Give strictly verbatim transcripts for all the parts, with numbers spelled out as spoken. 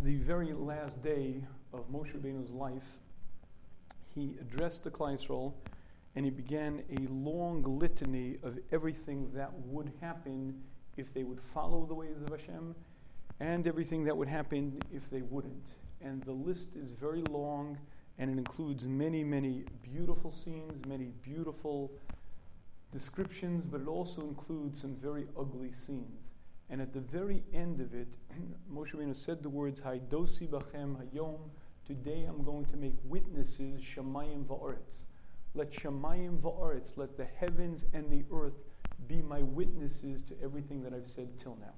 the very last day of Moshe Rabbeinu's life, he addressed the Klal Yisrael, and he began a long litany of everything that would happen if they would follow the ways of Hashem, and everything that would happen if they wouldn't. And the list is very long, and it includes many, many beautiful scenes, many beautiful descriptions, but it also includes some very ugly scenes. And at the very end of it, Moshe Rabbeinu said the words, Haidosi bachem hayom, today I'm going to make witnesses, Shamayim va'aretz. Let Shamayim va'aretz, let the heavens and the earth be my witnesses to everything that I've said till now.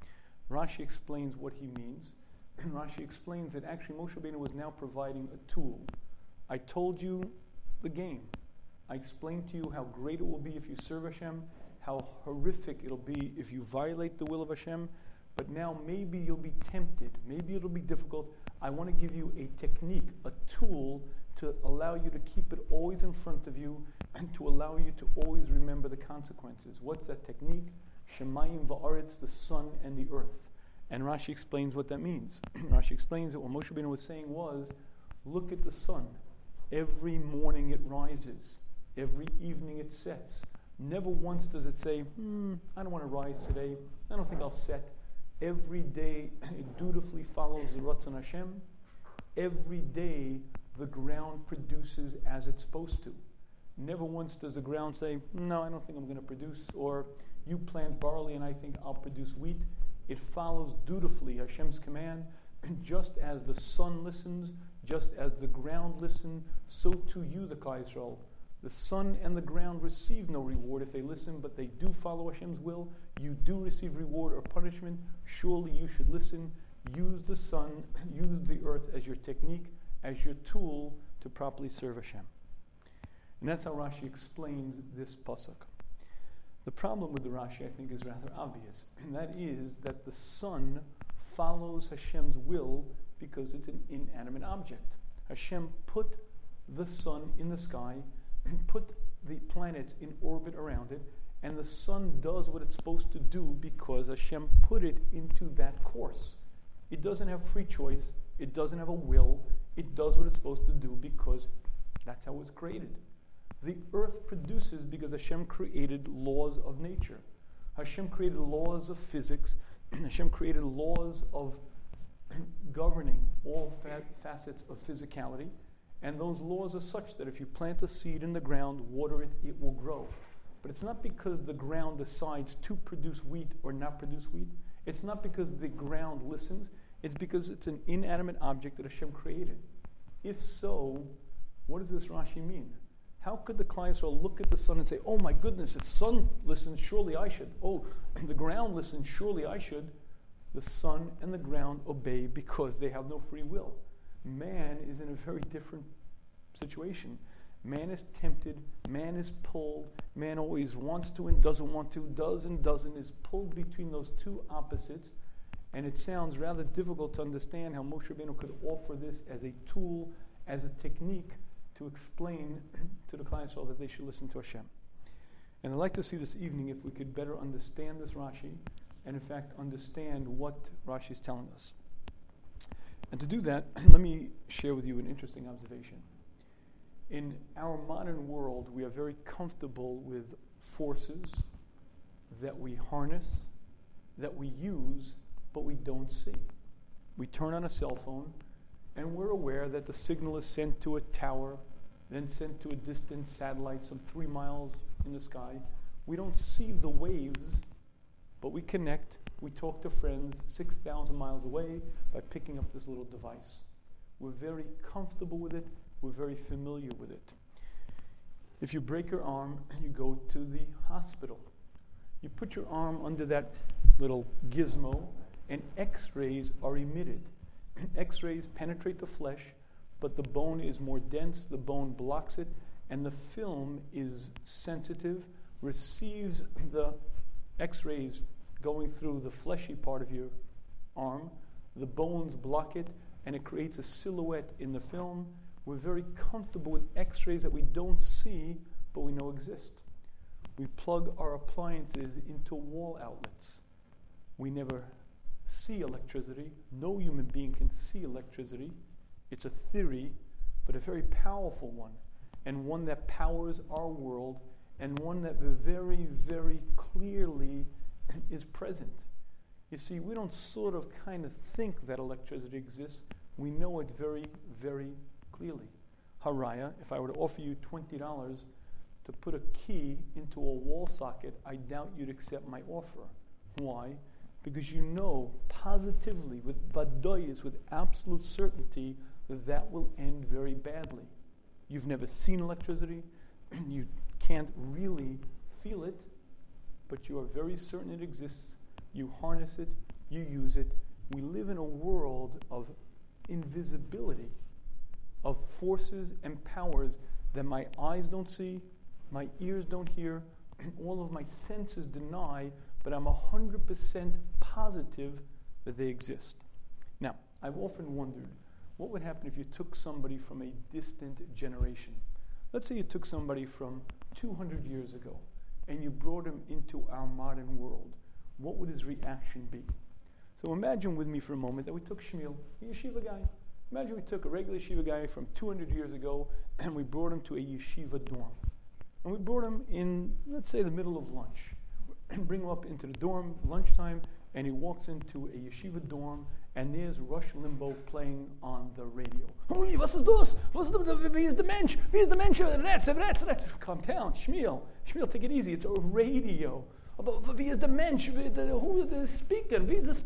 Rashi explains what he means. Rashi explains that actually Moshe Rabbeinu was now providing a tool. I told you the game. I explained to you how great it will be if you serve Hashem, how horrific it'll be if you violate the will of Hashem, but now maybe you'll be tempted, maybe it'll be difficult. I want to give you a technique, a tool to allow you to keep it always in front of you and to allow you to always remember the consequences. What's that technique? Shemayim va'aretz, the sun and the earth. And Rashi explains what that means. Rashi explains that what Moshe Rabbeinu was saying was, look at the sun. Every morning it rises. Every evening it sets. Never once does it say, hmm, I don't want to rise today. I don't think I'll set. Every day it dutifully follows the Ratzon Hashem. Every day the ground produces as it's supposed to. Never once does the ground say, no, I don't think I'm going to produce, or you plant barley and I think I'll produce wheat. It follows dutifully Hashem's command. Just as the sun listens, just as the ground listens, so too you, the Klal Yisrael. The sun and the ground receive no reward if they listen, but they do follow Hashem's will. You do receive reward or punishment. Surely you should listen. Use the sun, use the earth as your technique, as your tool to properly serve Hashem. And that's how Rashi explains this pasuk. The problem with the Rashi, I think, is rather obvious, and that is that the sun follows Hashem's will because it's an inanimate object. Hashem put the sun in the sky, put the planets in orbit around it, and the sun does what it's supposed to do because Hashem put it into that course. It doesn't have free choice. It doesn't have a will. It does what it's supposed to do because that's how it was created. The earth produces because Hashem created laws of nature. Hashem created laws of physics. Hashem created laws of governing all fa- facets of physicality. And those laws are such that if you plant a seed in the ground, water it, it will grow. But it's not because the ground decides to produce wheat or not produce wheat. It's not because the ground listens. It's because it's an inanimate object that Hashem created. If so, what does this Rashi mean? How could the Klal Yisrael look at the sun and say, oh my goodness, the sun listens, surely I should. Oh, the ground listens, surely I should. The sun and the ground obey because they have no free will. Man is in a very different situation. Man is tempted, man is pulled, man always wants to and doesn't want to, does and doesn't, is pulled between those two opposites. And it sounds rather difficult to understand how Moshe Rabbeinu could offer this as a tool, as a technique to explain to the Klal Yisrael that they should listen to Hashem. And I'd like to see this evening if we could better understand this Rashi and in fact understand what Rashi is telling us. And to do that, let me share with you an interesting observation. In our modern world, we are very comfortable with forces that we harness, that we use, but we don't see. We turn on a cell phone, and we're aware that the signal is sent to a tower, then sent to a distant satellite some three miles in the sky. We don't see the waves, but we connect. We talk to friends six thousand miles away by picking up this little device. We're very comfortable with it. We're very familiar with it. If you break your arm, you go to the hospital. You put your arm under that little gizmo, and X-rays are emitted. X-rays penetrate the flesh, but the bone is more dense, the bone blocks it, and the film is sensitive, receives the X-rays going through the fleshy part of your arm. The bones block it, and it creates a silhouette in the film. We're very comfortable with X-rays that we don't see, but we know exist. We plug our appliances into wall outlets. We never see electricity. No human being can see electricity. It's a theory, but a very powerful one, and one that powers our world, and one that very, very clearly is present. You see, we don't sort of kind of think that electricity exists. We know it very, very clearly. Haraya, if I were to offer you twenty dollars to put a key into a wall socket, I doubt you'd accept my offer. Why? Because you know positively, with badoyas, with absolute certainty, that that will end very badly. You've never seen electricity, you can't really feel it, but you are very certain it exists. You harness it, you use it. We live in a world of invisibility, of forces and powers that my eyes don't see, my ears don't hear, all of my senses deny, but I'm one hundred percent positive that they exist. Now, I've often wondered, what would happen if you took somebody from a distant generation? Let's say you took somebody from two hundred years ago and you brought him into our modern world. What would his reaction be? So imagine with me for a moment that we took Shmuel, a yeshiva guy. Imagine we took a regular yeshiva guy from two hundred years ago and we brought him to a yeshiva dorm. And we brought him in, let's say, the middle of lunch. Bring him up into the dorm, lunchtime, and he walks into a yeshiva dorm, and there's Rush Limbaugh playing on the radio. Ui, was ist das? Was ist das? Wie ist der Mensch? Wie ist der Mensch? Rats, rats, rats. Calm down, Shmuel. Shmuel, take it easy. It's a radio. Wie ist der Mensch? Who is the speaker? Wie ist this?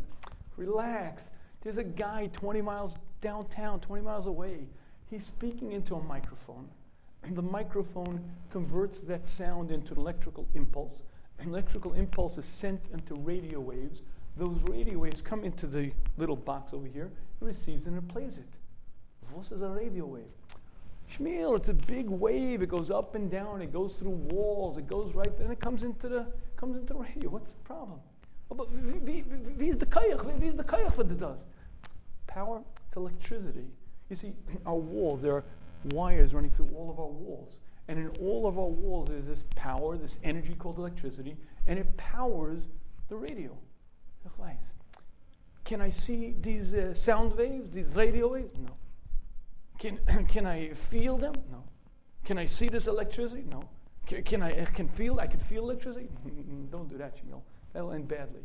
Relax. There's a guy twenty miles downtown, twenty miles away. He's speaking into a microphone. And the microphone converts that sound into an electrical impulse. An electrical impulse is sent into radio waves. Those radio waves come into the little box over here. It receives it and it plays it. What is a radio wave? Shmuel, it's a big wave. It goes up and down. It goes through walls. It goes right there, and it comes into the comes into the radio. What's the problem? Oh, but wie is the kayach? Wie is the kayach what it does? Power, it's electricity. You see, our walls, there are wires running through all of our walls. And in all of our walls, there's this power, this energy called electricity, and it powers the radio. Can I see these uh, sound waves, these radio waves? No. Can can I feel them? No. Can I see this electricity? No. Can, can I uh, can feel? I can feel electricity? Don't do that, Shmuel. That'll end badly.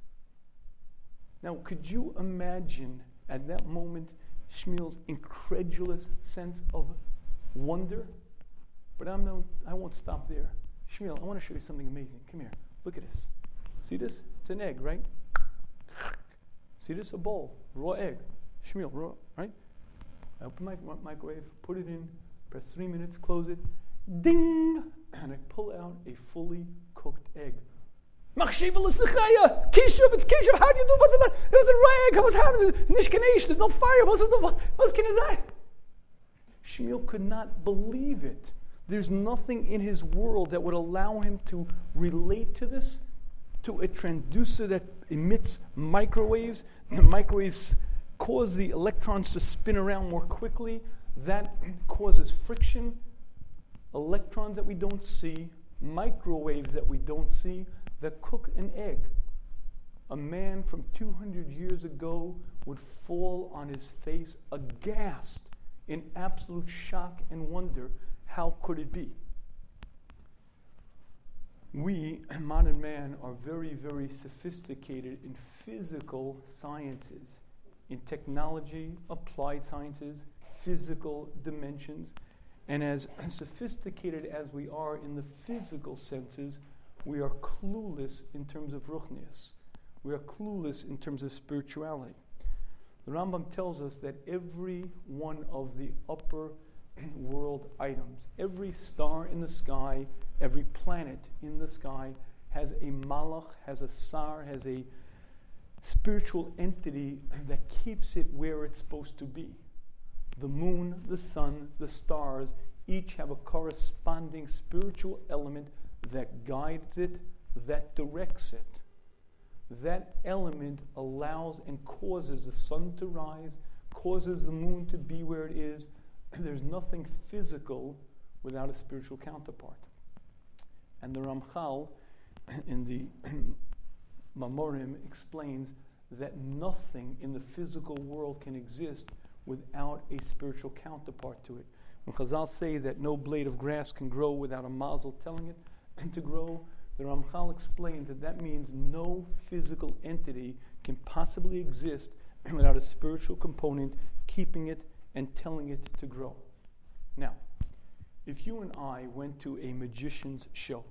Now, could you imagine at that moment Shmuel's incredulous sense of wonder? But I'm no, I won't stop there. Shmuel, I want to show you something amazing. Come here. Look at this. See this? It's an egg, right? See this? A bowl. Raw egg. Shmuel, raw, right? I open my microwave, put it in, press three minutes, close it. Ding! And I pull out a fully cooked egg. Machshiva l'sichaya! Kishub, it's kishub. How do you do? What's about? It was a raw egg. What's happening? Nishkanesh, there's no fire. What's it? What's can I say? Shmuel could not believe it. There's nothing in his world that would allow him to relate to this, to a transducer that emits microwaves. The microwaves cause the electrons to spin around more quickly. That causes friction. Electrons that we don't see, microwaves that we don't see, that cook an egg. A man from two hundred years ago would fall on his face aghast in absolute shock and wonder. How could it be? We, modern man, are very, very sophisticated in physical sciences, in technology, applied sciences, physical dimensions. And as sophisticated as we are in the physical senses, we are clueless in terms of ruchnius. We are clueless in terms of spirituality. The Rambam tells us that every one of the upper world items, every star in the sky, every planet in the sky has a malach, has a sar, has a spiritual entity that keeps it where it's supposed to be. The moon, the sun, the stars, each have a corresponding spiritual element that guides it, that directs it. That element allows and causes the sun to rise, causes the moon to be where it is. There's nothing physical without a spiritual counterpart. And the Ramchal in the Mamorim explains that nothing in the physical world can exist without a spiritual counterpart to it. When Chazal say that no blade of grass can grow without a mazel telling it to grow, the Ramchal explains that that means no physical entity can possibly exist without a spiritual component keeping it and telling it to grow. Now, if you and I went to a magician's show,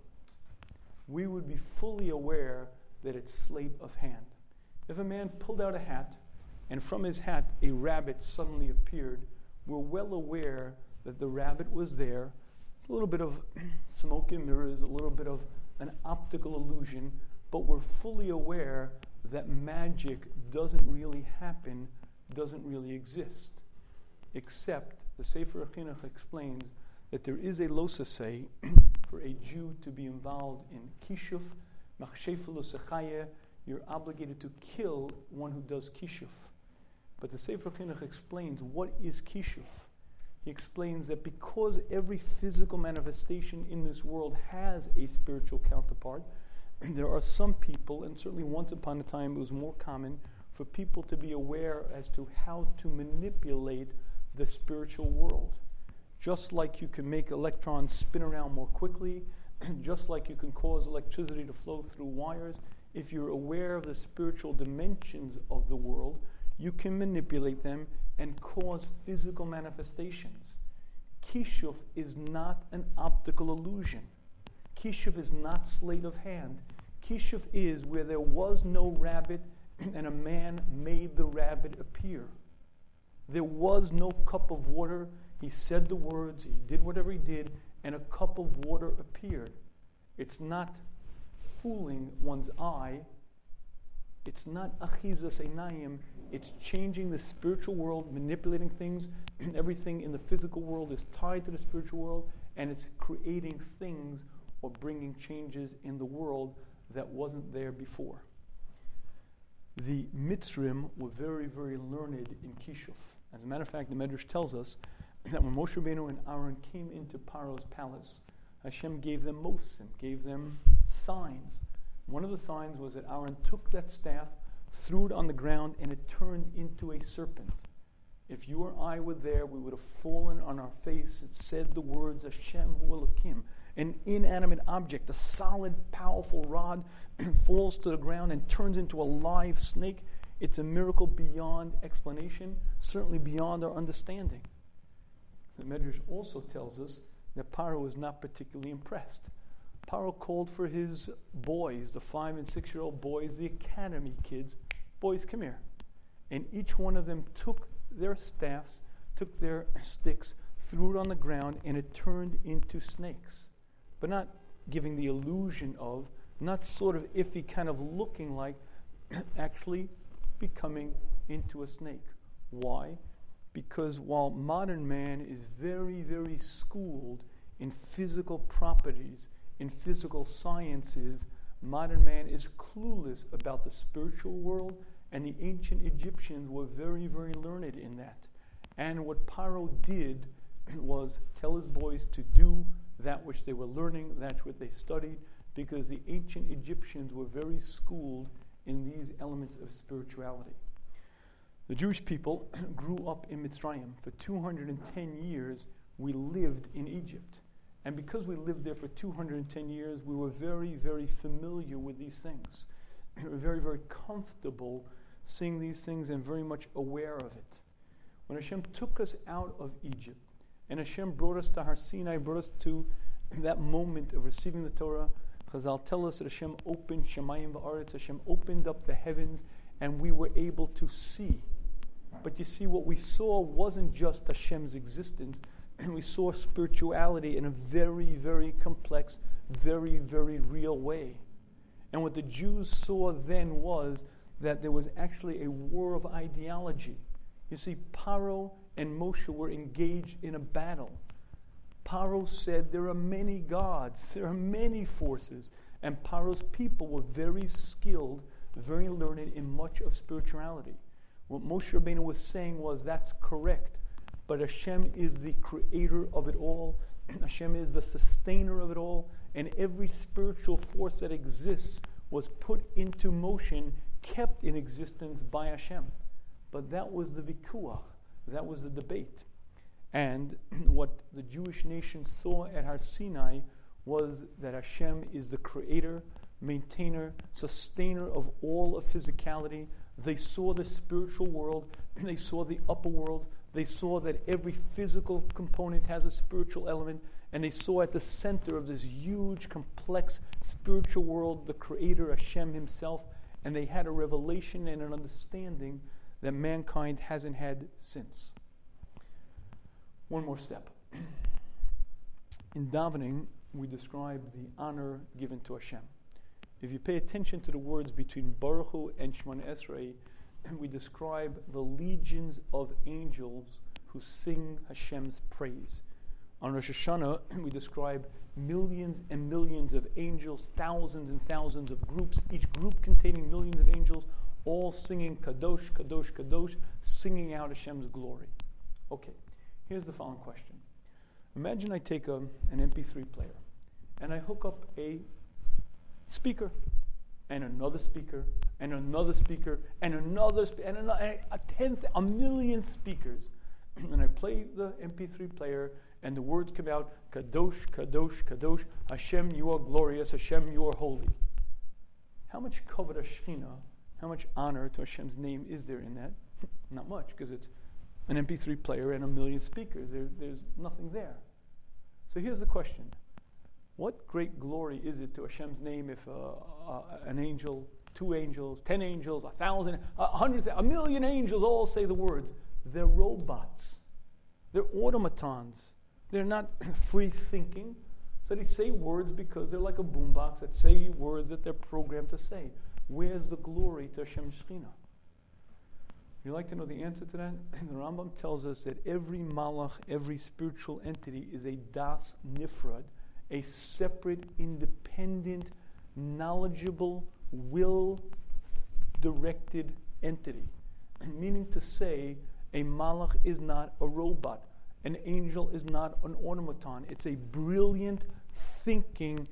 we would be fully aware that it's sleight of hand. If a man pulled out a hat and from his hat a rabbit suddenly appeared, we're well aware that the rabbit was there. A little bit of smoke and mirrors, a little bit of an optical illusion, but we're fully aware that magic doesn't really happen, doesn't really exist. Except the Sefer HaChinuch explains that there is a losasei for a Jew to be involved in kishuf, machshefelu sechaya. You're obligated to kill one who does kishuf. But the Sefer HaChinuch explains what is kishuf. He explains that because every physical manifestation in this world has a spiritual counterpart, there are some people, and certainly once upon a time it was more common, for people to be aware as to how to manipulate the spiritual world. Just like you can make electrons spin around more quickly, just like you can cause electricity to flow through wires, if you're aware of the spiritual dimensions of the world, you can manipulate them and cause physical manifestations. Kishuf is not an optical illusion. Kishuf is not sleight of hand. Kishuf is where there was no rabbit and a man made the rabbit appear. There was no cup of water. He said the words, he did whatever he did, and a cup of water appeared. It's not fooling one's eye. It's not achizas einayim. It's changing the spiritual world, manipulating things. Everything in the physical world is tied to the spiritual world, and it's creating things or bringing changes in the world that wasn't there before. The Mitzrim were very, very learned in kishuf. As a matter of fact, the Medrash tells us that when Moshe Rabbeinu and Aaron came into Paro's palace, Hashem gave them mosim, gave them signs. One of the signs was that Aaron took that staff, threw it on the ground, and it turned into a serpent. If you or I were there, we would have fallen on our face and said the words, Hashem Hu Elokim. An inanimate object, a solid, powerful rod, falls to the ground and turns into a live snake. It's a miracle beyond explanation, certainly beyond our understanding. The Medrash also tells us that Paro was not particularly impressed. Paro called for his boys, the five and six-year-old boys, the academy kids, boys, come here. And each one of them took their staffs, took their sticks, threw it on the ground, and it turned into snakes. But not giving the illusion of, not sort of iffy kind of looking like, actually becoming into a snake. Why? Because while modern man is very, very schooled in physical properties, in physical sciences, modern man is clueless about the spiritual world, and the ancient Egyptians were very, very learned in that. And what Paro did was tell his boys to do that which they were learning, that's what they studied, because the ancient Egyptians were very schooled in these elements of spirituality. The Jewish people grew up in Mitzrayim. For two hundred ten years, we lived in Egypt. And because we lived there for two hundred ten years, we were very, very familiar with these things. We were very, very comfortable seeing these things and very much aware of it. When Hashem took us out of Egypt, and Hashem brought us to Har Sinai, brought us to that moment of receiving the Torah, Chazal tell us that Hashem opened Shemayim v'aretz, Hashem opened up the heavens, and we were able to see. But you see, what we saw wasn't just Hashem's existence, and we saw spirituality in a very, very complex, very, very real way. And what the Jews saw then was that there was actually a war of ideology. You see, Paro and Moshe were engaged in a battle. Paro said there are many gods, there are many forces, and Paro's people were very skilled, very learned in much of spirituality. What Moshe Rabbeinu was saying was, that's correct, but Hashem is the creator of it all, Hashem is the sustainer of it all, and every spiritual force that exists was put into motion kept in existence by Hashem. But that was the vikuach, that was the debate. And what the Jewish nation saw at Har Sinai was that Hashem is the creator, maintainer, sustainer of all of physicality. They saw the spiritual world, they saw the upper world, they saw that every physical component has a spiritual element, and they saw at the center of this huge, complex spiritual world the creator, Hashem himself, and they had a revelation and an understanding that mankind hasn't had since. One more step. In davening, we describe the honor given to Hashem. If you pay attention to the words between Baruch Hu and Shemona Esrei, we describe the legions of angels who sing Hashem's praise. On Rosh Hashanah, we describe millions and millions of angels, thousands and thousands of groups, each group containing millions of angels, all singing Kadosh, Kadosh, Kadosh, singing out Hashem's glory. Okay, here's the following question. Imagine I take a, an M P three player and I hook up a speaker and another speaker and another speaker and another spe- and another, a tenth, a million speakers, and I play the M P three player and the words come out, Kadosh, Kadosh, Kadosh, Hashem, you are glorious, Hashem, you are holy. How much kavod Shechina, how much honor to Hashem's name is there in that? Not much, because it's an M P three player and a million speakers. There, there's nothing there. So here's the question. What great glory is it to Hashem's name if uh, uh, an angel, two angels, ten angels, a thousand, a hundred, a million angels all say the words? They're robots. They're automatons. They're not free thinking. So they say words because they're like a boombox that say words that they're programmed to say. Where's the glory to Hashem's Shechina? You'd like to know the answer to that? The Rambam tells us that every malach, every spiritual entity is a das nifrad, a separate, independent, knowledgeable, will-directed entity. Meaning to say, a malach is not a robot. An angel is not an automaton. It's a brilliant, thinking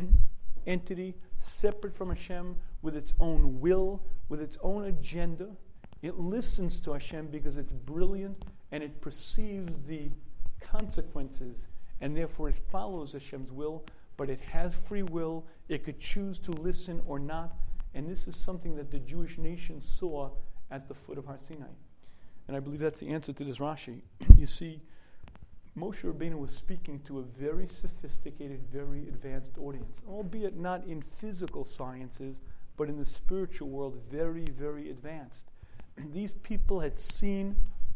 entity, separate from Hashem, with its own will, with its own agenda. It listens to Hashem because it's brilliant and it perceives the consequences, and therefore it follows Hashem's will, but it has free will. It could choose to listen or not, and this is something that the Jewish nation saw at the foot of Har Sinai. And I believe that's the answer to this Rashi. You see, Moshe Rabbeinu was speaking to a very sophisticated, very advanced audience, albeit not in physical sciences, but in the spiritual world, very, very advanced. These people had seen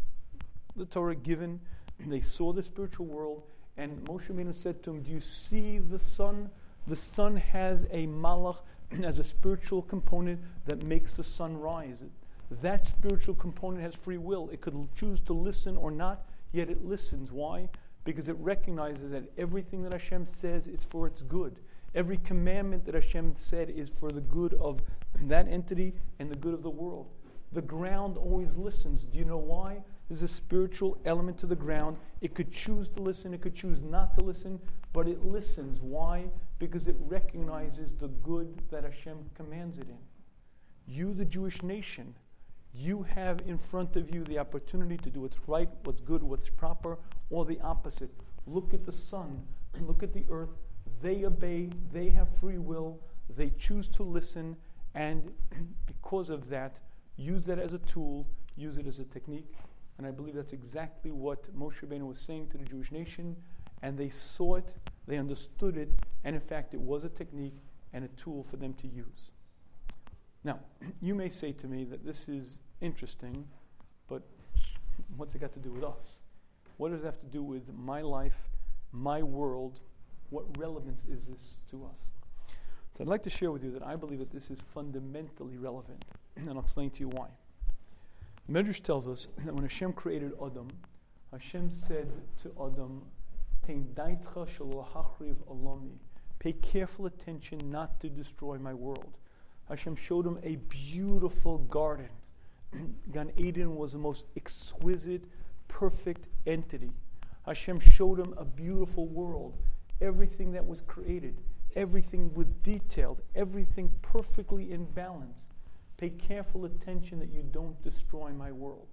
the Torah given, they saw the spiritual world, and Moshe Rabbeinu said to him, do you see the sun? The sun has a malach, has a spiritual component that makes the sun rise. That spiritual component has free will. It could choose to listen or not, yet it listens. Why? Because it recognizes that everything that Hashem says is for its good. Every commandment that Hashem said is for the good of that entity and the good of the world. The ground always listens. Do you know why? There's a spiritual element to the ground. It could choose to listen, it could choose not to listen, but it listens. Why? Because it recognizes the good that Hashem commands it in. You, the Jewish nation, you have in front of you the opportunity to do what's right, what's good, what's proper, or the opposite. Look at the sun, look at the earth. They obey, they have free will, they choose to listen, and because of that, use that as a tool, use it as a technique. And I believe that's exactly what Moshe Rabbeinu was saying to the Jewish nation, and they saw it, they understood it, and in fact it was a technique and a tool for them to use. Now, you may say to me that this is interesting, but what's it got to do with us? What does it have to do with my life, my world? What relevance is this to us? So I'd like to share with you that I believe that this is fundamentally relevant, and I'll explain to you why. The Medrash tells us that when Hashem created Adam, Hashem said to Adam, "Tein daitcha shelo hachriv olami." Pay careful attention not to destroy my world. Hashem showed him a beautiful garden. Gan Eden was the most exquisite, perfect entity. Hashem showed him a beautiful world. Everything that was created, everything was detailed, everything perfectly in balance. Pay careful attention that you don't destroy my world.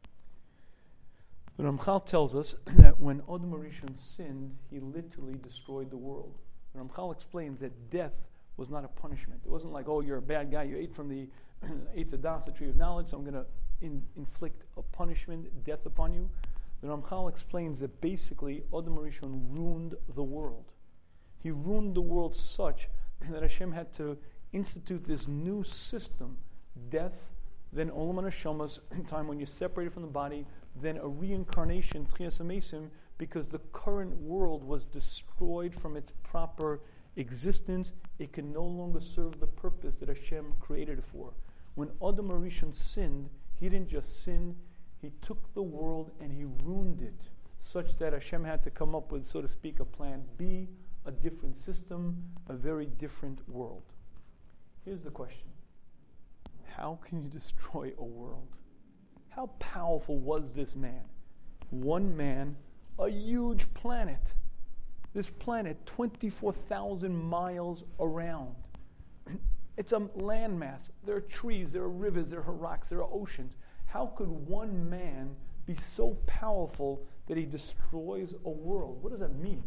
The Ramchal tells us that when Adam Rishon sinned, he literally destroyed the world. The Ramchal explains that death was not a punishment. It wasn't like, oh, you're a bad guy, you ate from the Eitz Hadas, the tree of knowledge, so I'm going to in, inflict a punishment, death upon you. The Ramchal explains that basically Adam Rishon ruined the world. He ruined the world such that Hashem had to institute this new system, death, then Olam HaNeshamas, time when you're separated from the body, then a reincarnation, Tchias HaMesim, because the current world was destroyed from its proper existence. It can no longer serve the purpose that Hashem created it for. When Adam Rishon sinned, he didn't just sin, he took the world and he ruined it, such that Hashem had to come up with, so to speak, a plan B, a different system, a very different world. Here's the question. How can you destroy a world? How powerful was this man? One man, a huge planet. This planet, twenty-four thousand miles around. It's a landmass. There are trees, there are rivers, there are rocks, there are oceans. How could one man be so powerful that he destroys a world? What does that mean?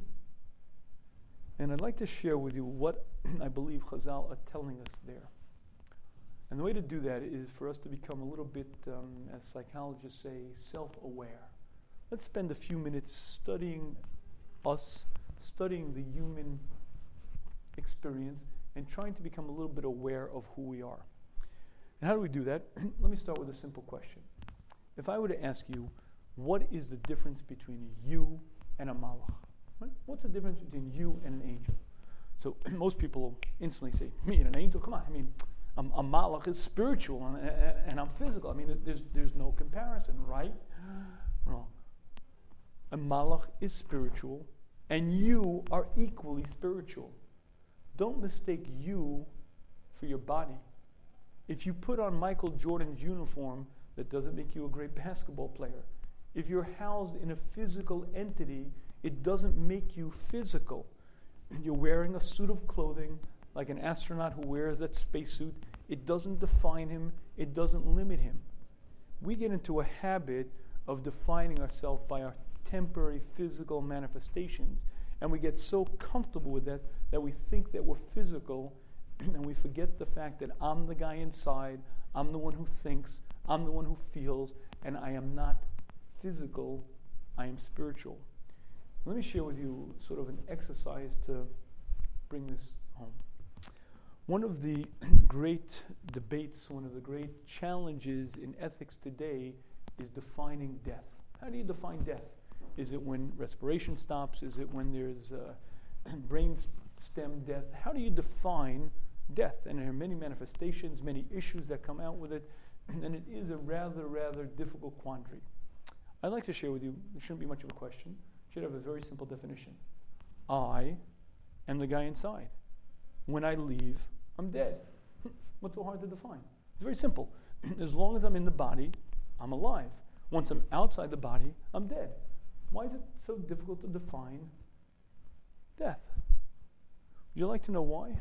And I'd like to share with you what I believe Chazal are telling us there. And the way to do that is for us to become a little bit, um, as psychologists say, self-aware. Let's spend a few minutes studying us, studying the human experience, and trying to become a little bit aware of who we are. And how do we do that? Let me start with a simple question. If I were to ask you, what is the difference between you and a malach? Right? What's the difference between you and an angel? So most people instantly say, me and an angel? Come on, I mean, a, a malach is spiritual and, and I'm physical. I mean, there's, there's no comparison, right? Wrong. A malach is spiritual and you are equally spiritual. Don't mistake you for your body. If you put on Michael Jordan's uniform, that doesn't make you a great basketball player. If you're housed in a physical entity, it doesn't make you physical. You're wearing a suit of clothing, like an astronaut who wears that spacesuit. It doesn't define him. It doesn't limit him. We get into a habit of defining ourselves by our temporary physical manifestations, and we get so comfortable with that that we think that we're physical, and we forget the fact that I'm the guy inside, I'm the one who thinks, I'm the one who feels, and I am not physical, I am spiritual. Let me share with you sort of an exercise to bring this home. One of the great debates, one of the great challenges in ethics today is defining death. How do you define death? Is it when respiration stops? Is it when there's uh, brain stem death? How do you define death? And there are many manifestations, many issues that come out with it, and it is a rather, rather difficult quandary. I'd like to share with you, it shouldn't be much of a question, it should have a very simple definition. I am the guy inside. When I leave, I'm dead. What's so hard to define? It's very simple. As long as I'm in the body, I'm alive. Once I'm outside the body, I'm dead. Why is it so difficult to define death? Would you like to know why?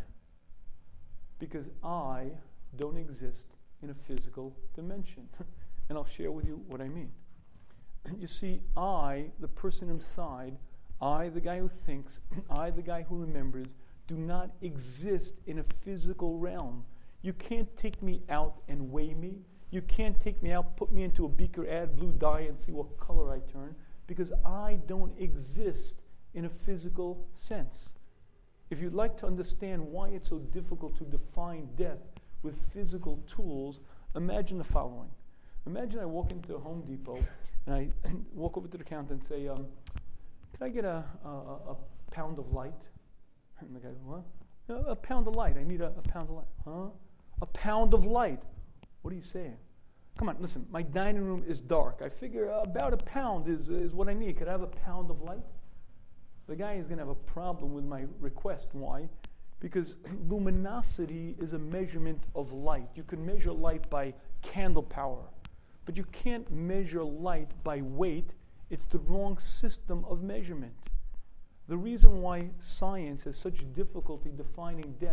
Because I don't exist in a physical dimension. And I'll share with you what I mean. You see, I, the person inside, I, the guy who thinks, I, the guy who remembers, do not exist in a physical realm. You can't take me out and weigh me. You can't take me out, put me into a beaker, add blue dye, and see what color I turn, because I don't exist in a physical sense. If you'd like to understand why it's so difficult to define death with physical tools, imagine the following. Imagine I walk into Home Depot and I walk over to the counter and say, um, can I get a, a, a pound of light? And the guy goes, what? A, a pound of light. I need a, a pound of light. Huh? A pound of light. What are you saying? Come on, listen, my dining room is dark. I figure about a pound is, is what I need. Could I have a pound of light? The guy is going to have a problem with my request. Why? Because luminosity is a measurement of light. You can measure light by candle power, but you can't measure light by weight. It's the wrong system of measurement. The reason why science has such difficulty defining death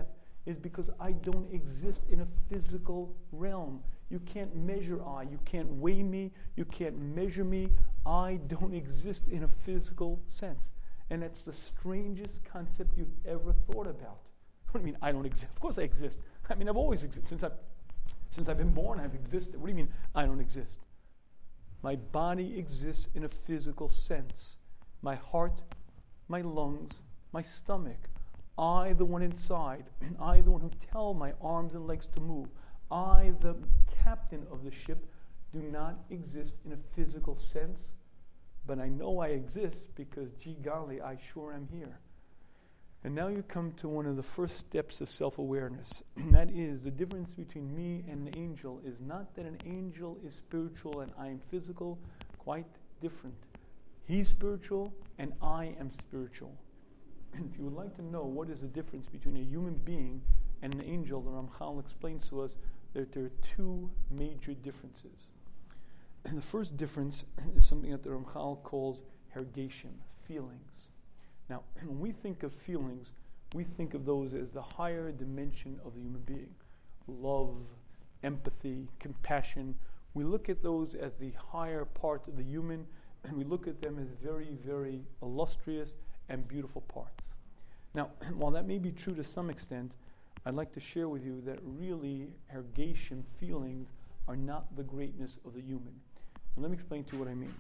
is because I don't exist in a physical realm. You can't measure I. You can't weigh me. You can't measure me. I don't exist in a physical sense. And that's the strangest concept you've ever thought about. What do you mean I don't exist? Of course I exist. I mean, I've always existed. Since I've, since I've been born, I've existed. What do you mean I don't exist? My body exists in a physical sense. My heart, my lungs, my stomach. I, the one inside. I, the one who tell my arms and legs to move. I, the captain of the ship, do not exist in a physical sense. But I know I exist because, gee golly, I sure am here. And now you come to one of the first steps of self-awareness. And that is, the difference between me and an angel is not that an angel is spiritual and I am physical. Quite different. He's spiritual and I am spiritual. If you would like to know what is the difference between a human being and an angel, the Ramchal explains to us that there are two major differences. And the first difference is something that the Ramchal calls hergeshim, feelings. Now, when we think of feelings, we think of those as the higher dimension of the human being. Love, empathy, compassion. We look at those as the higher part of the human, and we look at them as very, very illustrious and beautiful parts. Now, while that may be true to some extent, I'd like to share with you that really hergeshim, feelings, are not the greatness of the human. And let me explain to you what I mean.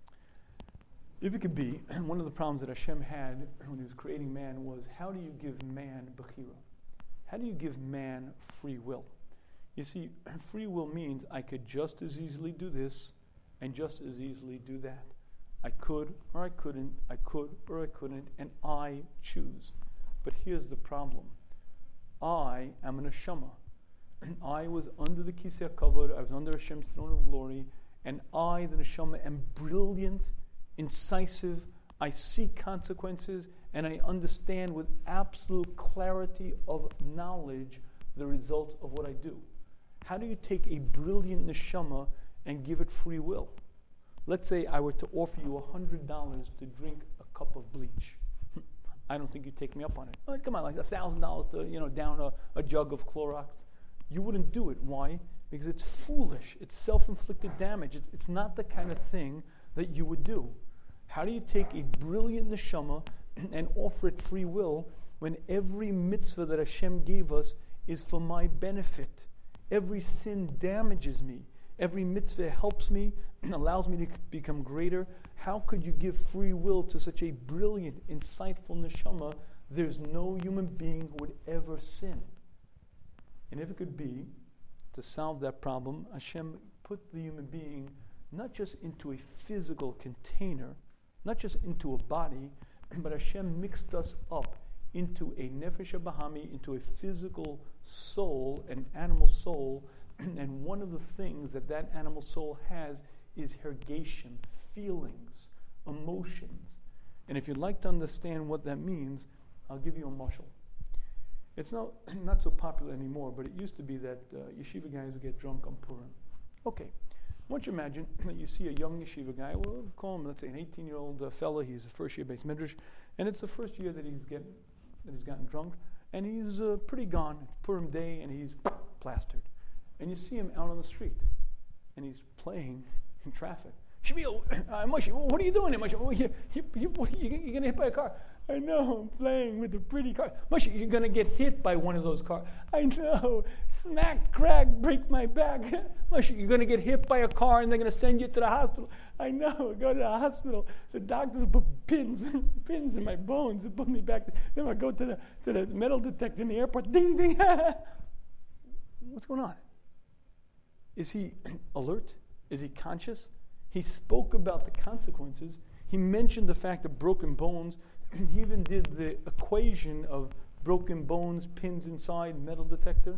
If it could be, one of the problems that Hashem had when he was creating man was, how do you give man bechira? How do you give man free will? You see, free will means I could just as easily do this and just as easily do that. I could or I couldn't, I could or I couldn't, and I choose. But here's the problem. I am an neshama. I was under the Kisei HaKavod, I was under Hashem's throne of glory, and I, the neshama, am brilliant, incisive, I see consequences, and I understand with absolute clarity of knowledge the result of what I do. How do you take a brilliant neshama and give it free will? Let's say I were to offer you one hundred dollars to drink a cup of bleach. I don't think you'd take me up on it. Oh, come on, like one thousand dollars to, you know, down a, a jug of Clorox. You wouldn't do it. Why? Because it's foolish. It's self-inflicted damage. It's, it's not the kind of thing that you would do. How do you take a brilliant neshama and offer it free will when every mitzvah that Hashem gave us is for my benefit? Every sin damages me. Every mitzvah helps me and allows me to become greater. How could you give free will to such a brilliant, insightful neshama? There's no human being who would ever sin. And if it could be, to solve that problem, Hashem put the human being not just into a physical container, not just into a body, but Hashem mixed us up into a nefesh bahami, into a physical soul, an animal soul, and one of the things that that animal soul has is hergeshim, feelings, emotions. And if you'd like to understand what that means, I'll give you a mashal. It's not, not so popular anymore, but it used to be that uh, yeshiva guys would get drunk on Purim. Okay, I want you to imagine that you see a young yeshiva guy, we'll call him, let's say, an eighteen-year-old uh, fellow, he's a first-year base midrash, and it's the first year that he's getting, that he's gotten drunk, and he's uh, pretty gone. It's Purim day, and he's plastered. And you see him out on the street, and he's playing in traffic. Shmuel, uh, Moshe, what are you doing there, Moshe? Oh, you, you, you, you're going to get hit by a car. I know, I'm playing with a pretty car. Moshe, you're going to get hit by one of those cars. I know, smack, crack, break my back. Moshe, you're going to get hit by a car, and they're going to send you to the hospital. I know, go to the hospital. The doctors put pins, pins in my bones and put me back. Then I go to the, to the metal detector in the airport. Ding, ding. What's going on? Is he alert? Is he conscious? He spoke about the consequences. He mentioned the fact of broken bones. He even did the equation of broken bones, pins inside, metal detector.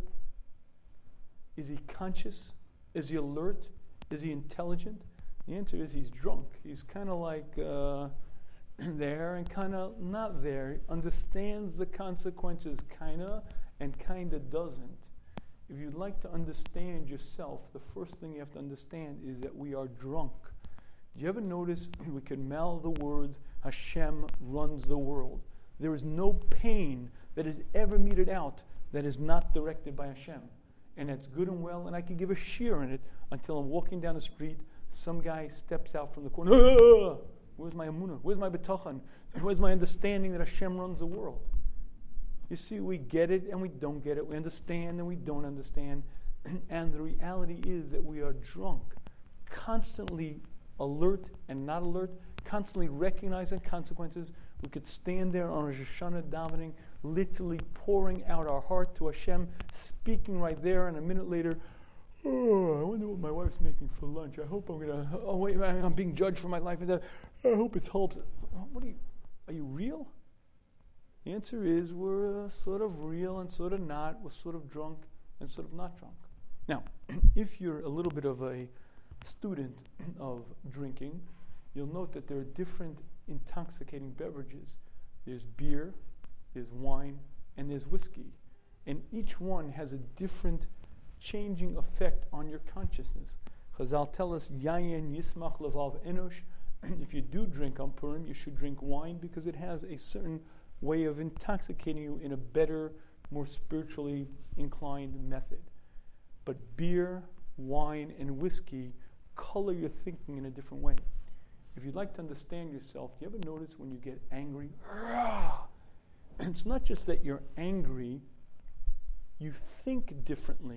Is he conscious? Is he alert? Is he intelligent? The answer is he's drunk. He's kind of like uh, there and kind of not there. Understands the consequences kind of and kind of doesn't. If you'd like to understand yourself, the first thing you have to understand is that we are drunk. Do you ever notice we can mouth the words, Hashem runs the world? There is no pain that is ever meted out that is not directed by Hashem. And that's good and well, and I could give a shear in it until I'm walking down the street, some guy steps out from the corner, ah! Where's my emunah? Where's my betachan? Where's my understanding that Hashem runs the world? You see, we get it and we don't get it. We understand and we don't understand. And the reality is that we are drunk, constantly alert and not alert, constantly recognizing consequences. We could stand there on Rosh Hashanah davening, literally pouring out our heart to Hashem, speaking right there, and a minute later, oh, I wonder what my wife's making for lunch. I hope I'm gonna. Oh wait, I'm being judged for my life, and I hope it's helped. What are you? Are you real? The answer is we're uh, sort of real and sort of not. We're sort of drunk and sort of not drunk. Now, if you're a little bit of a student of drinking, you'll note that there are different intoxicating beverages. There's beer, there's wine, and there's whiskey. And each one has a different changing effect on your consciousness. Chazal tell us, Yayin Yismach Levav Enosh. If you do drink on Purim, you should drink wine because it has a certain way of intoxicating you in a better, more spiritually inclined method. But beer, wine, and whiskey color your thinking in a different way. If you'd like to understand yourself, do you ever notice when you get angry? It's not just that you're angry, you think differently.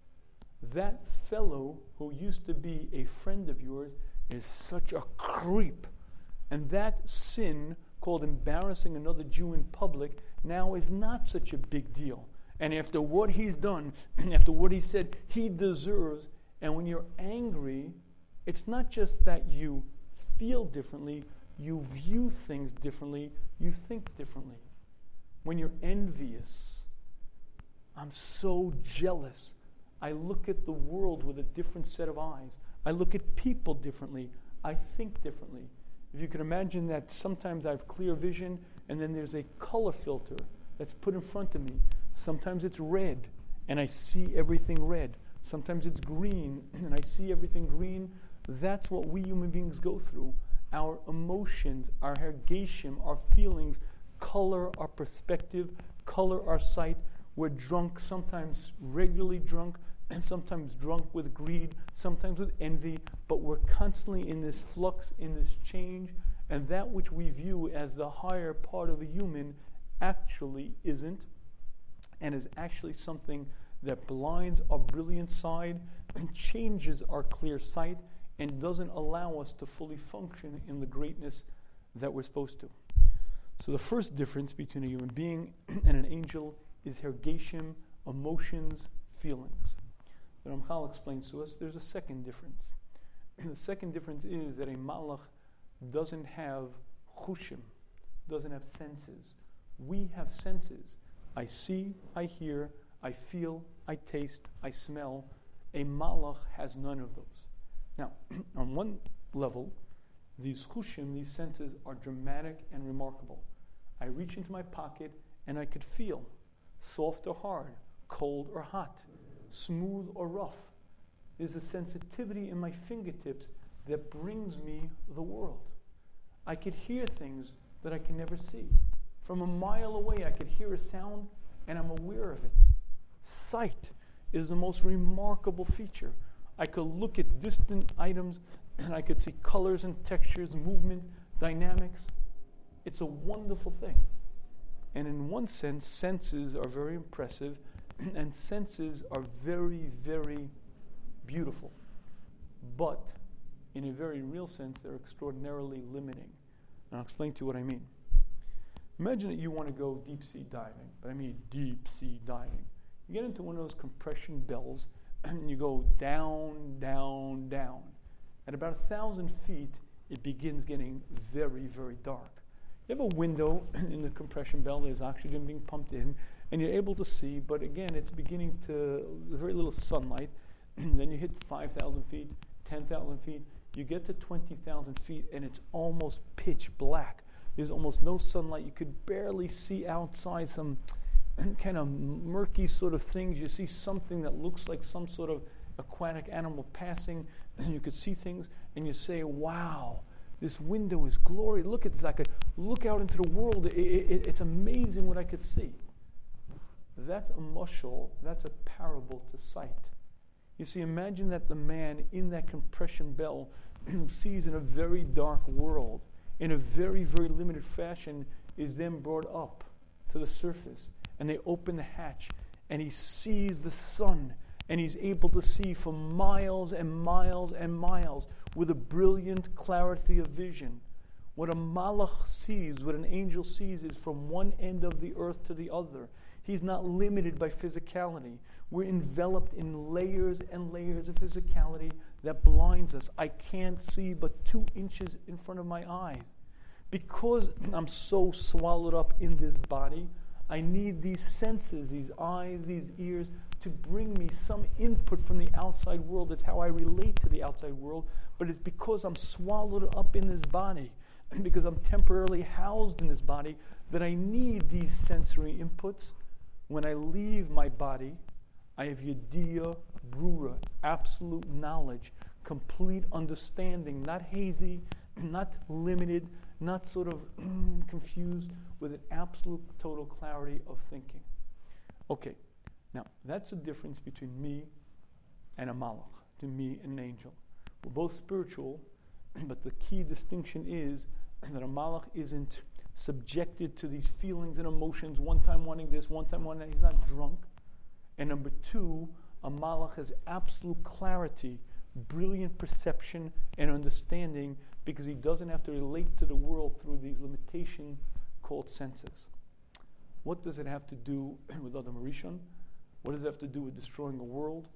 That fellow who used to be a friend of yours is such a creep. And that sin, called embarrassing another Jew in public, now is not such a big deal. And after what he's done, after what he said, he deserves. And when you're angry, it's not just that you feel differently, you view things differently, you think differently. When you're envious, I'm so jealous. I look at the world with a different set of eyes. I look at people differently. I think differently. If you can imagine that sometimes I have clear vision and then there's a color filter that's put in front of me. Sometimes it's red and I see everything red. Sometimes it's green and I see everything green. That's what we human beings go through. Our emotions, our hergeshim, our feelings color our perspective, color our sight. We're drunk, sometimes regularly drunk, and sometimes drunk with greed, sometimes with envy, but we're constantly in this flux, in this change, and that which we view as the higher part of a human actually isn't, and is actually something that blinds our brilliant side and changes our clear sight and doesn't allow us to fully function in the greatness that we're supposed to. So the first difference between a human being and an angel is hergeshim, emotions, feelings. The Ramchal explains to us there's a second difference. The second difference is that a malach doesn't have chushim, doesn't have senses. We have senses. I see, I hear, I feel, I taste, I smell. A malach has none of those. Now, on one level, these chushim, these senses, are dramatic and remarkable. I reach into my pocket and I could feel soft or hard, cold or hot, smooth or rough. There's a sensitivity in my fingertips that brings me the world. I could hear things that I can never see. From a mile away, I could hear a sound and I'm aware of it. Sight is the most remarkable feature. I could look at distant items and I could see colors and textures, movement, dynamics. It's a wonderful thing. And in one sense, senses are very impressive and senses are very, very beautiful. But in a very real sense, they're extraordinarily limiting. And I'll explain to you what I mean. Imagine that you want to go deep sea diving, but I mean deep sea diving. You get into one of those compression bells and you go down, down, down. At about a thousand feet, it begins getting very, very dark. You have a window in the compression bell, there's oxygen being pumped in, and you're able to see, but again, it's beginning to, very little sunlight. Then you hit five thousand feet, ten thousand feet, you get to twenty thousand feet, and it's almost pitch black. There's almost no sunlight. You could barely see outside some kind of murky sort of things. You see something that looks like some sort of aquatic animal passing, and you could see things, and you say, wow, this window is glorious. Look at this. I could look out into the world. It, it, it's amazing what I could see. That's a mushal, that's a parable to sight. You see, imagine that the man in that compression bell who sees in a very dark world, in a very, very limited fashion, is then brought up to the surface. And they open the hatch, and he sees the sun, and he's able to see for miles and miles and miles with a brilliant clarity of vision. What a malach sees, what an angel sees, is from one end of the earth to the other. He's not limited by physicality. We're enveloped in layers and layers of physicality that blinds us. I can't see but two inches in front of my eyes. Because I'm so swallowed up in this body, I need these senses, these eyes, these ears, to bring me some input from the outside world. It's how I relate to the outside world. But it's because I'm swallowed up in this body, because I'm temporarily housed in this body, that I need these sensory inputs. When I leave my body, I have yediyah brura, absolute knowledge, complete understanding, not hazy, not limited, not sort of confused, with an absolute total clarity of thinking. Okay, now that's the difference between me and a malach, to me and an angel. We're both spiritual, but the key distinction is that a malach isn't subjected to these feelings and emotions, one time wanting this, one time wanting that. He's not drunk. And number two, a malach has absolute clarity, brilliant perception and understanding, because he doesn't have to relate to the world through these limitations called senses. What does it have to do with Adam Rishon? What does it have to do with destroying a world?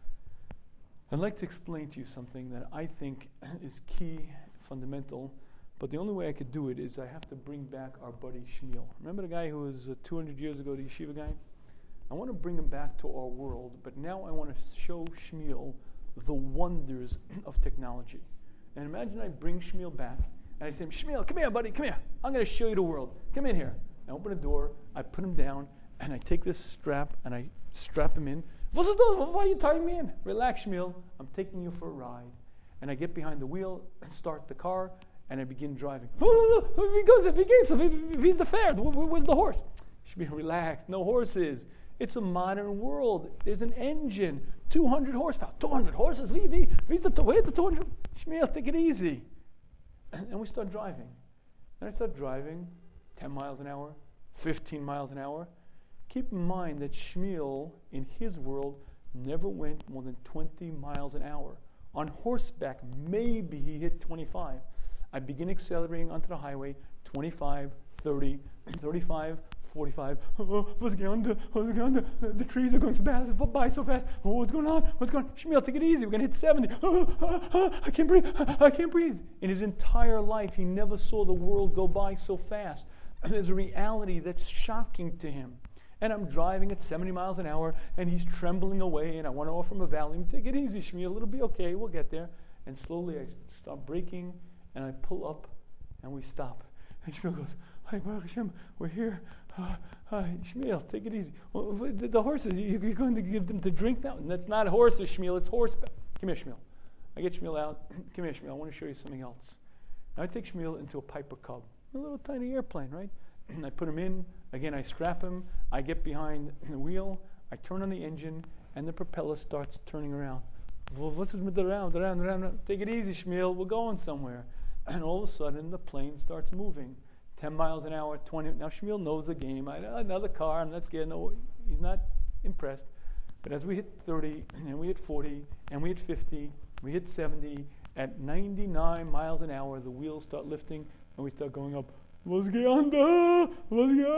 I'd like to explain to you something that I think is key, fundamental, but the only way I could do it is I have to bring back our buddy Shmuel. Remember the guy who was uh, two hundred years ago, the yeshiva guy? I want to bring him back to our world, but now I want to show Shmuel the wonders of technology. And imagine I bring Shmuel back, and I say, Shmuel, come here, buddy, come here. I'm going to show you the world. Come in here. I open the door, I put him down, and I take this strap, and I strap him in. Why are you tying me in? Relax, Shmuel. I'm taking you for a ride. And I get behind the wheel and start the car, and I begin driving. If he goes, if he goes, if he's the fair, where's the horse? Shmuel, relax. No horses. It's a modern world. There's an engine, two hundred horsepower. two hundred horses? Where's the two hundred? Shmuel, take it easy. And we start driving. And I start driving ten miles an hour, fifteen miles an hour. Keep in mind that Shmuel, in his world, never went more than twenty miles an hour. On horseback, maybe he hit twenty-five. I begin accelerating onto the highway, twenty-five, thirty, thirty-five, forty-five. Oh, what's going on? What's going on? The trees are going so fast, by so fast. Oh, what's going on? What's going on? Shmuel, take it easy. We're going to hit seventy. Oh, oh, oh, I can't breathe. I can't breathe. In his entire life, he never saw the world go by so fast. There's a reality that's shocking to him. And I'm driving at seventy miles an hour, and he's trembling away, and I want to offer him a Valium. Take it easy, Shmuel. It'll be okay. We'll get there. And slowly I start braking, and I pull up, and we stop. And Shmuel goes, "Hi, Baruch Hashem, we're here. Uh, uh, Shmuel, take it easy. Well, the, the horses, you, you're going to give them to drink now? And that's not horses, Shmuel. It's horseback. Come here, Shmuel. I get Shmuel out. Come here, Shmuel. I want to show you something else. And I take Shmuel into a Piper Cub, a little tiny airplane, right? And I put him in. Again, I strap him. I get behind the wheel. I turn on the engine, and the propeller starts turning around. What's this around, around, around? Take it easy, Shmuel. We're going somewhere. And all of a sudden, the plane starts moving. ten miles an hour, twenty. Now, Shmuel knows the game. I, another car. I'm not scared. No, he's not impressed. But as we hit thirty, and we hit forty, and we hit fifty, we hit seventy, at ninety-nine miles an hour, the wheels start lifting, and we start going up. What's going on? What's going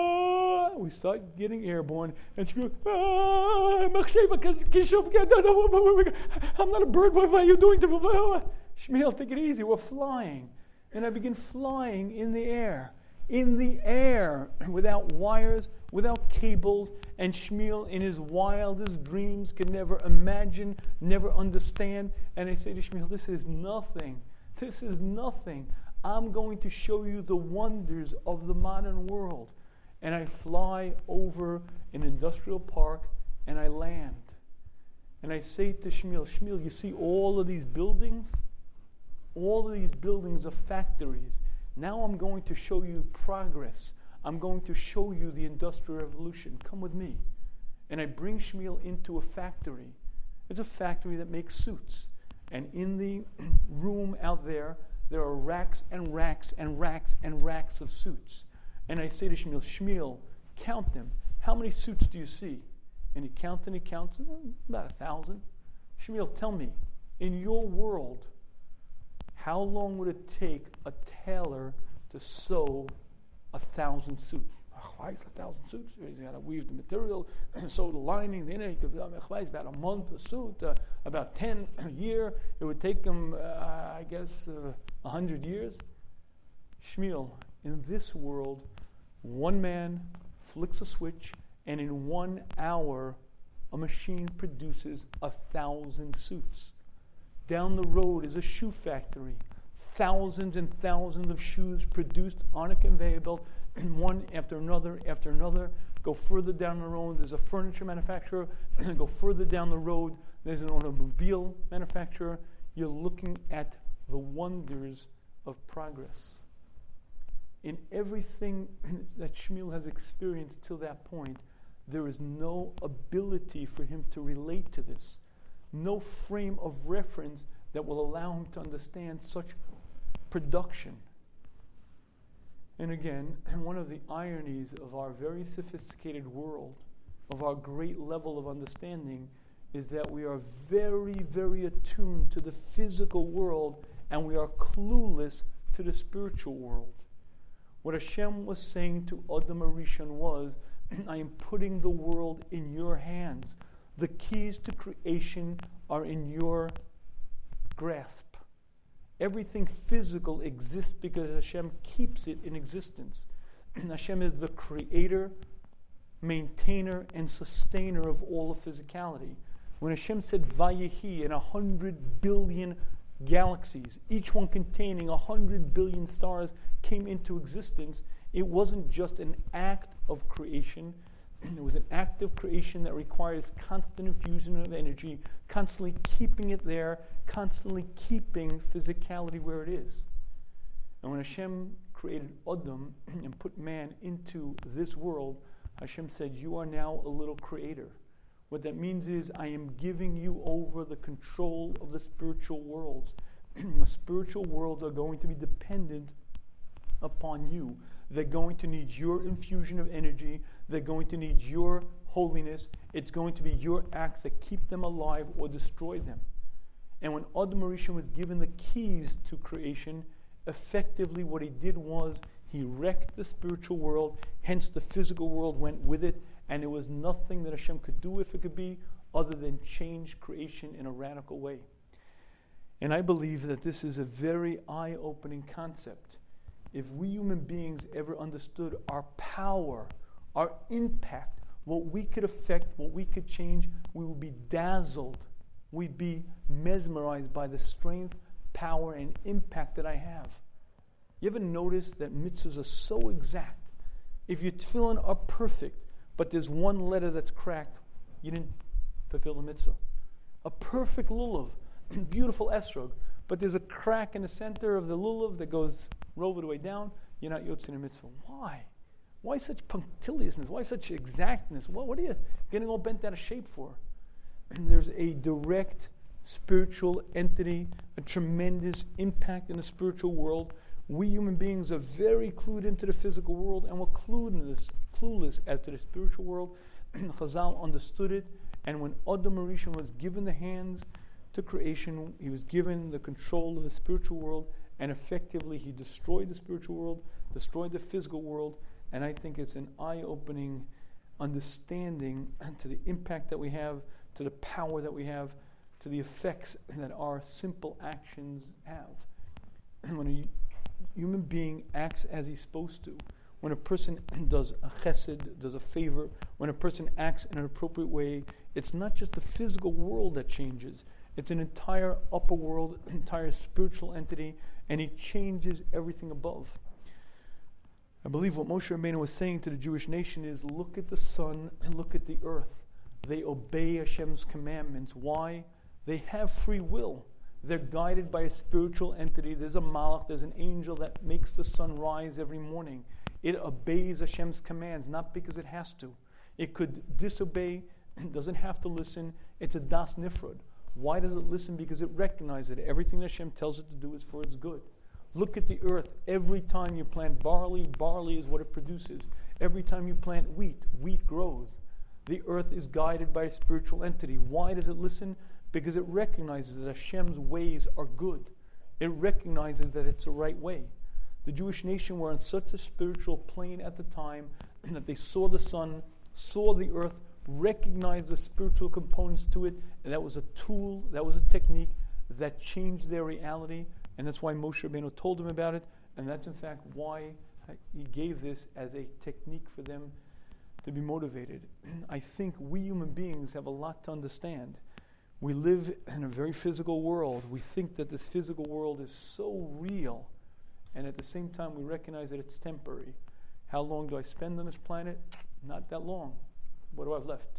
on? We start getting airborne, and she goes, ah, I'm not a bird. What are you doing to me? Shmuel, take it easy. We're flying. And I begin flying in the air, in the air, without wires, without cables. And Shmuel, in his wildest dreams, could never imagine, never understand. And I say to Shmuel, this is nothing. This is nothing. I'm going to show you the wonders of the modern world. And I fly over an industrial park, and I land. And I say to Shmuel, Shmuel, you see all of these buildings? All of these buildings are factories. Now I'm going to show you progress. I'm going to show you the Industrial Revolution. Come with me. And I bring Shmuel into a factory. It's a factory that makes suits. And in the room out there, there are racks and racks and racks and racks of suits. And I say to Shmuel, Shmuel, count them. How many suits do you see? And he counts and he counts, about a thousand. Shmuel, tell me, in your world, how long would it take a tailor to sew a thousand suits? Why is a thousand suits? He's got to weave the material, sew the lining, the inner. He could, it's about a month a suit, uh, about ten a year. It would take him, uh, I guess, uh, a hundred years. Shmuel, in this world, one man flicks a switch, and in one hour, a machine produces a thousand suits. Down the road is a shoe factory. Thousands and thousands of shoes produced on a conveyor belt, one after another after another. Go further down the road, there's a furniture manufacturer. Go further down the road, there's an automobile manufacturer. You're looking at the wonders of progress. In everything that Shmuel has experienced till that point, there is no ability for him to relate to this. No frame of reference that will allow him to understand such production. And again, one of the ironies of our very sophisticated world, of our great level of understanding, is that we are very, very attuned to the physical world and we are clueless to the spiritual world. What Hashem was saying to Adam HaRishon was, I am putting the world in your hands. The keys to creation are in your grasp. Everything physical exists because Hashem keeps it in existence. Hashem is the creator, maintainer, and sustainer of all of physicality. When Hashem said Vayehi, in a hundred billion galaxies, each one containing a hundred billion stars, came into existence, it wasn't just an act of creation. It was an act of creation that requires constant infusion of energy, constantly keeping it there, constantly keeping physicality where it is. And when Hashem created Adam and put man into this world, Hashem said, you are now a little creator. What that means is, I am giving you over the control of the spiritual worlds. The spiritual worlds are going to be dependent upon you. They're going to need your infusion of energy. They're going to need your holiness. It's going to be your acts that keep them alive or destroy them. And when Adam HaRishon was given the keys to creation, effectively what he did was he wrecked the spiritual world, hence the physical world went with it, and there was nothing that Hashem could do, if it could be, other than change creation in a radical way. And I believe that this is a very eye-opening concept. If we human beings ever understood our power, our impact, what we could affect, what we could change, we would be dazzled. We'd be mesmerized by the strength, power, and impact that I have. You ever notice that mitzvahs are so exact? If your tefillin are perfect, but there's one letter that's cracked, you didn't fulfill the mitzvah. A perfect lulav, beautiful esrog, but there's a crack in the center of the lulav that goes roll it way down, you're not yotzei a mitzvah. Why? Why such punctiliousness? Why such exactness? What, what are you getting all bent out of shape for? And there's a direct spiritual entity, a tremendous impact in the spiritual world. We human beings are very clued into the physical world, and we're clueless, clueless as to the spiritual world. Chazal understood it, and when Adam HaRishon was given the hands to creation, he was given the control of the spiritual world, and effectively he destroyed the spiritual world, destroyed the physical world, and I think it's an eye-opening understanding to the impact that we have, to the power that we have, to the effects that our simple actions have. And when a human being acts as he's supposed to, when a person does a chesed, does a favor, when a person acts in an appropriate way, it's not just the physical world that changes. It's an entire upper world, entire spiritual entity, and he changes everything above. I believe what Moshe Rabbeinu was saying to the Jewish nation is, look at the sun and look at the earth. They obey Hashem's commandments. Why? They have free will. They're guided by a spiritual entity. There's a malach, there's an angel that makes the sun rise every morning. It obeys Hashem's commands, not because it has to. It could disobey, doesn't have to listen. It's a das nifrod. Why does it listen? Because it recognizes that everything that Hashem tells it to do is for its good. Look at the earth. Every time you plant barley, barley is what it produces. Every time you plant wheat, wheat grows. The earth is guided by a spiritual entity. Why does it listen? Because it recognizes that Hashem's ways are good. It recognizes that it's the right way. The Jewish nation were on such a spiritual plane at the time that they saw the sun, saw the earth, recognized the spiritual components to it, and that was a tool, that was a technique that changed their reality, and that's why Moshe Rabbeinu told them about it, and that's in fact why he gave this as a technique for them to be motivated. I think we human beings have a lot to understand. We live in a very physical world. We think that this physical world is so real, and at the same time we recognize that it's temporary. How long do I spend on this planet? Not that long. What do I have left?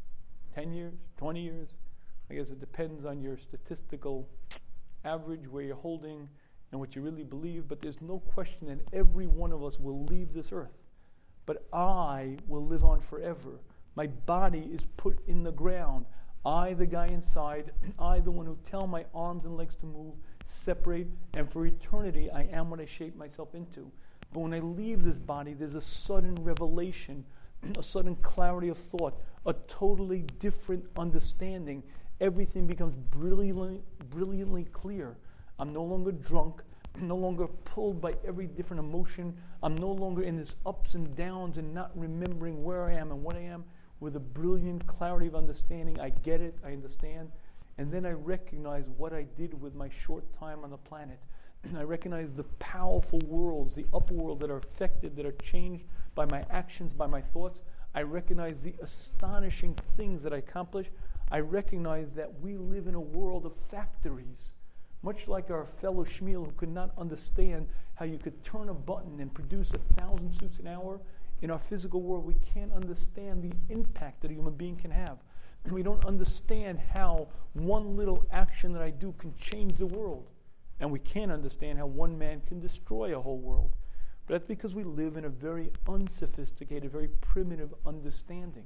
ten years? twenty years? I guess it depends on your statistical average, where you're holding, and what you really believe, but there's no question that every one of us will leave this earth. But I will live on forever. My body is put in the ground. I, the guy inside, I, the one who tell my arms and legs to move, separate, and for eternity I am what I shape myself into. But when I leave this body, there's a sudden revelation, a sudden clarity of thought, a totally different understanding. Everything becomes brilliantly, brilliantly clear. I'm no longer drunk. I'm no longer pulled by every different emotion. I'm no longer in this ups and downs and not remembering where I am and what I am. With a brilliant clarity of understanding, I get it, I understand. And then I recognize what I did with my short time on the planet. And I recognize the powerful worlds, the upper world that are affected, that are changed by my actions, by my thoughts. I recognize the astonishing things that I accomplish. I recognize that we live in a world of factories. Much like our fellow Shmuel who could not understand how you could turn a button and produce a thousand suits an hour, in our physical world we can't understand the impact that a human being can have. And we don't understand how one little action that I do can change the world. And we can't understand how one man can destroy a whole world. But that's because we live in a very unsophisticated, very primitive understanding.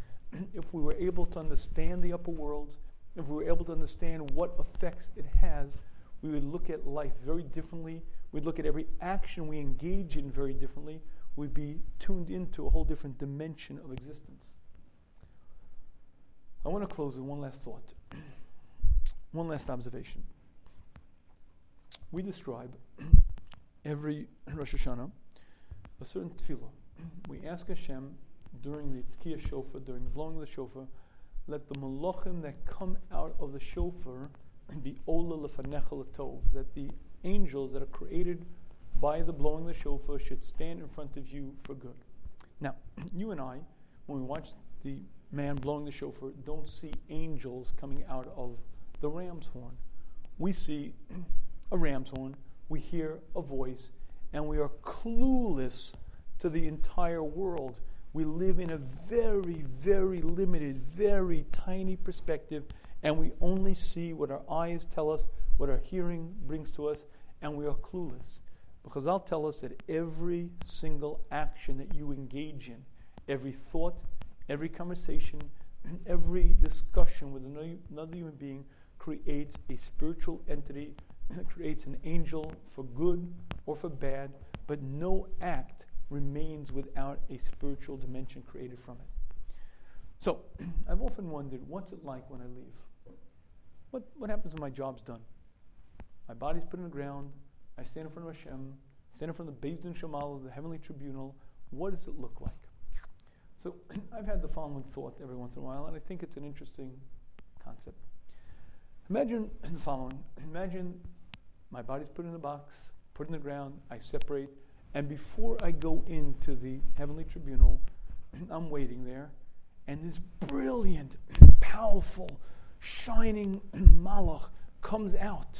If we were able to understand the upper worlds, if we were able to understand what effects it has, we would look at life very differently. We'd look at every action we engage in very differently. We'd be tuned into a whole different dimension of existence. I want to close with one last thought, one last observation. We describe every Rosh Hashanah a certain tefillah. We ask Hashem during the Tkiyah Shofar, during the blowing of the shofar, let the malachim that come out of the shofar be ola lefanecha latov, that the angels that are created by the blowing of the shofar should stand in front of you for good. Now, you and I, when we watch the man blowing the shofar, don't see angels coming out of the ram's horn. We see a ram's horn, we hear a voice, and we are clueless to the entire world. We live in a very, very limited, very tiny perspective, and we only see what our eyes tell us, what our hearing brings to us, and we are clueless. Because I'll tell us that every single action that you engage in, every thought, every conversation, every discussion with another human being creates a spiritual entity, creates an angel for good or for bad, but no act remains without a spiritual dimension created from it. So, I've often wondered, what's it like when I leave? What what happens when my job's done? My body's put in the ground, I stand in front of Hashem, stand in front of the Beis Din Shemal, the heavenly tribunal. What does it look like? So, I've had the following thought every once in a while, and I think it's an interesting concept. Imagine the following. Imagine my body's put in a box, put in the ground, I separate, and before I go into the heavenly tribunal, I'm waiting there, and this brilliant, powerful, shining malach comes out,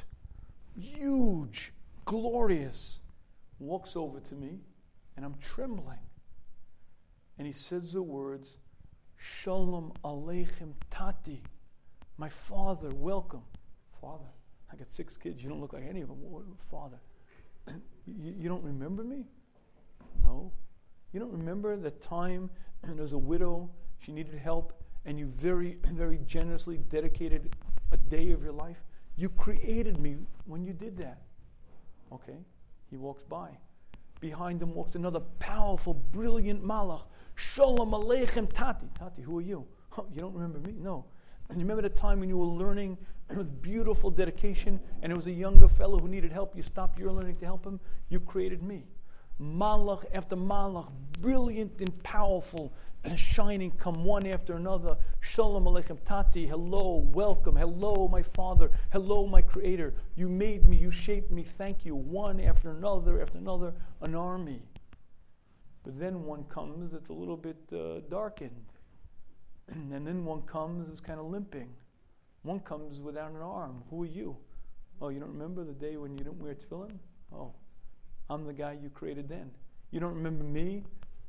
huge, glorious, walks over to me, and I'm trembling. And he says the words, Shalom Aleichem Tati, my father, welcome. Father, I got six kids, you don't look like any of them. Father, you, you don't remember me? No. You don't remember the time there was a widow, she needed help, and you very, very generously dedicated a day of your life? You created me when you did that. Okay, he walks by. Behind him walks another powerful, brilliant malach. Shalom aleichem Tati. Tati, who are you? Oh, you don't remember me? No. And you remember the time when you were learning with beautiful dedication and it was a younger fellow who needed help? You stopped your learning to help him? You created me. Malach after malach, brilliant and powerful and shining, come one after another. Shalom aleichem Tati. Hello, welcome. Hello, my Father. Hello, my Creator. You made me. You shaped me. Thank you. One after another after another, an army. But then one comes, it's a little bit uh, darkened. And then one comes, it's kind of limping. One comes without an arm. Who are you? Oh, you don't remember the day when you didn't wear tefillin? Oh, I'm the guy you created then. You don't remember me?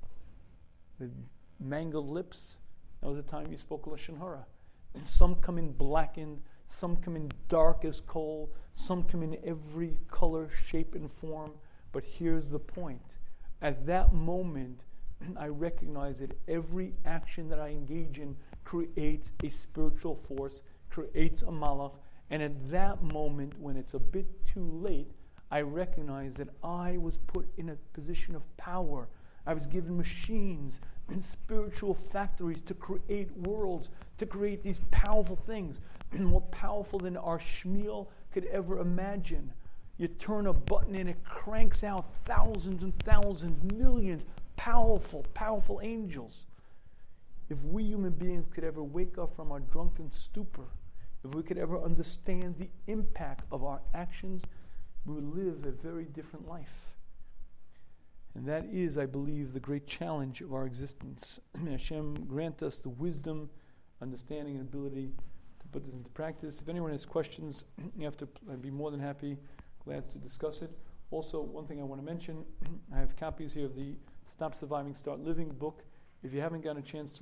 The mangled lips? That was the time you spoke Lashon Hara. And some come in blackened, some come in dark as coal, some come in every color, shape, and form. But here's the point. At that moment, I recognize that every action that I engage in creates a spiritual force, creates a malach, and at that moment, when it's a bit too late, I recognize that I was put in a position of power. I was given machines and spiritual factories to create worlds, to create these powerful things, more powerful than our shmiel could ever imagine. You turn a button and it cranks out thousands and thousands, millions, powerful, powerful angels. If we human beings could ever wake up from our drunken stupor, if we could ever understand the impact of our actions, we would live a very different life. And that is, I believe, the great challenge of our existence. May Hashem grant us the wisdom, understanding, and ability to put this into practice. If anyone has questions, you have to, I'd be more than happy, glad to discuss it. Also, one thing I want to mention, I have copies here of the Stop Surviving, Start Living book. If you haven't gotten a chance to